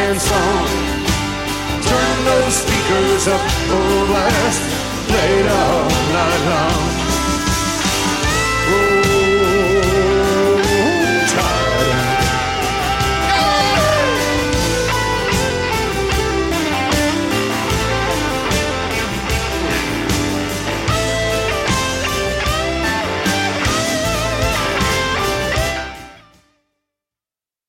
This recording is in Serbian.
dance on. Turn those speakers up full blast.